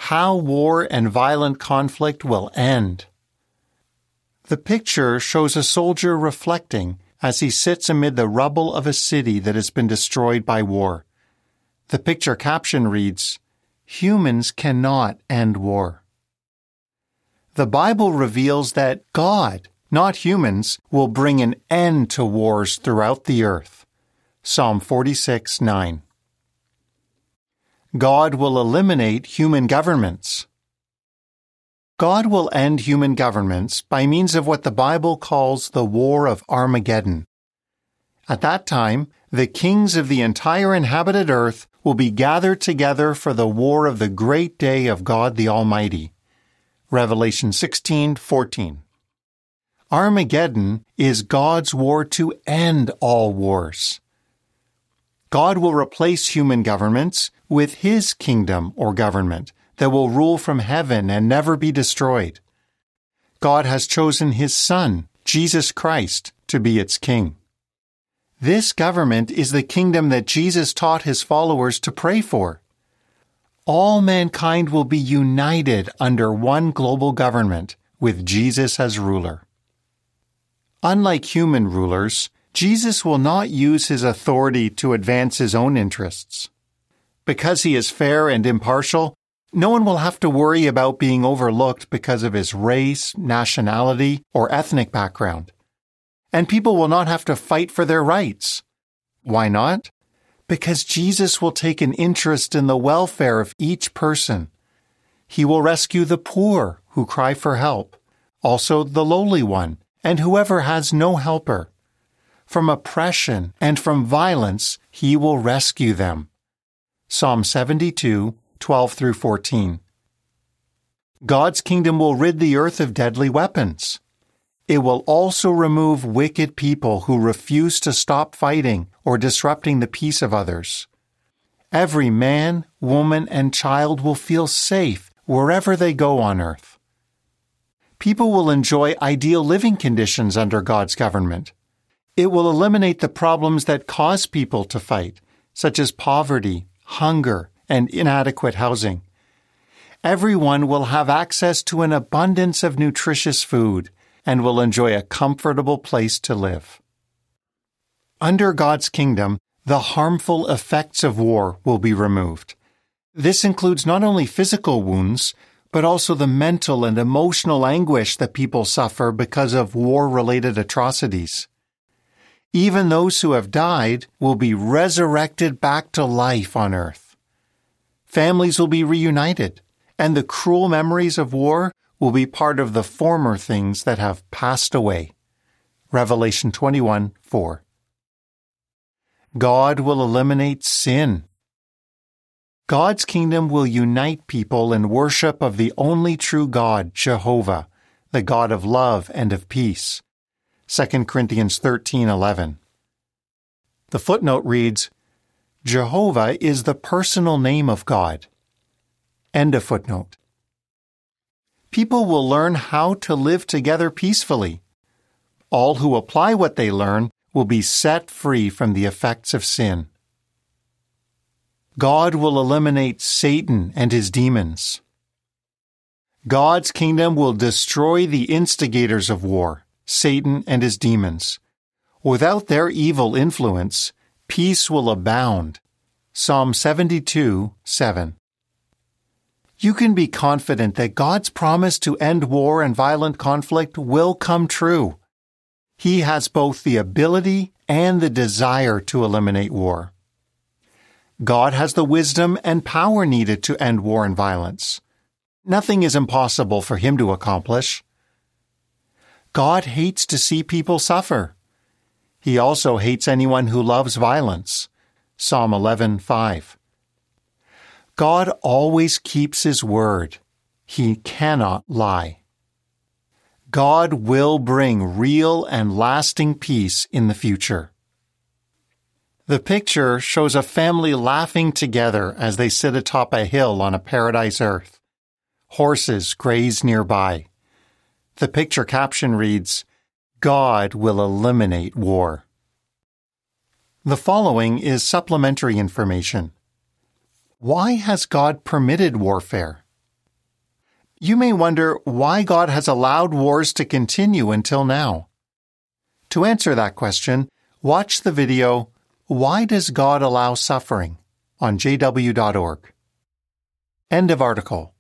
how war and violent conflict will end. The picture shows a soldier reflecting as he sits amid the rubble of a city that has been destroyed by war. The picture caption reads, "Humans cannot end war." The Bible reveals that God, not humans, will bring an end to wars throughout the earth. Psalm 46:9. God will eliminate human governments. God will end human governments by means of what the Bible calls the War of Armageddon. At that time, the kings of the entire inhabited earth will be gathered together for the war of the great day of God the Almighty. Revelation 16:14. Armageddon is God's war to end all wars. God will replace human governments with His kingdom or government that will rule from heaven and never be destroyed. God has chosen His Son, Jesus Christ, to be its king. This government is the kingdom that Jesus taught His followers to pray for. All mankind will be united under one global government with Jesus as ruler. Unlike human rulers, Jesus will not use His authority to advance His own interests. Because He is fair and impartial, no one will have to worry about being overlooked because of his race, nationality, or ethnic background. And people will not have to fight for their rights. Why not? Because Jesus will take an interest in the welfare of each person. He will rescue the poor who cry for help, also the lowly one, and whoever has no helper. From oppression and from violence, He will rescue them. Psalm 72:12-14. God's kingdom will rid the earth of deadly weapons. It will also remove wicked people who refuse to stop fighting or disrupting the peace of others. Every man, woman, and child will feel safe wherever they go on earth. People will enjoy ideal living conditions under God's government. It will eliminate the problems that cause people to fight, such as poverty, hunger, and inadequate housing. Everyone will have access to an abundance of nutritious food and will enjoy a comfortable place to live. Under God's kingdom, the harmful effects of war will be removed. This includes not only physical wounds, but also the mental and emotional anguish that people suffer because of war-related atrocities. Even those who have died will be resurrected back to life on earth. Families will be reunited, and the cruel memories of war will be part of the former things that have passed away. Revelation 21:4. God will eliminate sin. God's kingdom will unite people in worship of the only true God, Jehovah, the God of love and of peace. 2 Corinthians 13:11. The footnote reads, Jehovah is the personal name of God. End of footnote. People will learn how to live together peacefully. All who apply what they learn will be set free from the effects of sin. God will eliminate Satan and his demons. God's kingdom will destroy the instigators of war, Satan and his demons. Without their evil influence, peace will abound. Psalm 72:7. You can be confident that God's promise to end war and violent conflict will come true. He has both the ability and the desire to eliminate war. God has the wisdom and power needed to end war and violence. Nothing is impossible for Him to accomplish. God hates to see people suffer. He also hates anyone who loves violence. Psalm 11:5. God always keeps His word. He cannot lie. God will bring real and lasting peace in the future. The picture shows a family laughing together as they sit atop a hill on a paradise earth. Horses graze nearby. The picture caption reads, God will eliminate war. The following is supplementary information. Why has God permitted warfare? You may wonder why God has allowed wars to continue until now. To answer that question, watch the video, Why Does God Allow Suffering? On jw.org. End of article.